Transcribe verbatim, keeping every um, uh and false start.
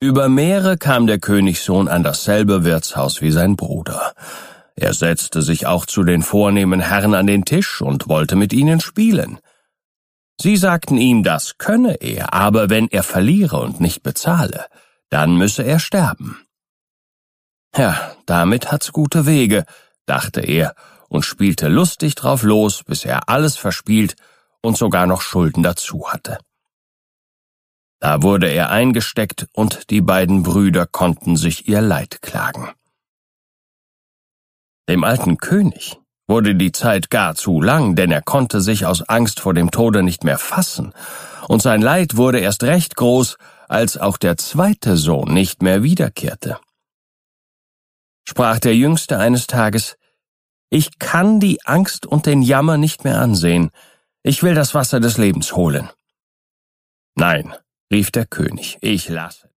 Über Meere kam der Königssohn an dasselbe Wirtshaus wie sein Bruder. Er setzte sich auch zu den vornehmen Herren an den Tisch und wollte mit ihnen spielen. Sie sagten ihm, das könne er, aber wenn er verliere und nicht bezahle, dann müsse er sterben. Ja, damit hat's gute Wege, dachte er und spielte lustig drauf los, bis er alles verspielt und sogar noch Schulden dazu hatte. Da wurde er eingesteckt und die beiden Brüder konnten sich ihr Leid klagen. Dem alten König wurde die Zeit gar zu lang, denn er konnte sich aus Angst vor dem Tode nicht mehr fassen, und sein Leid wurde erst recht groß, als auch der zweite Sohn nicht mehr wiederkehrte. Sprach der Jüngste eines Tages: »Ich kann die Angst und den Jammer nicht mehr ansehen. Ich will das Wasser des Lebens holen.« »Nein«, rief der König, »ich lasse.«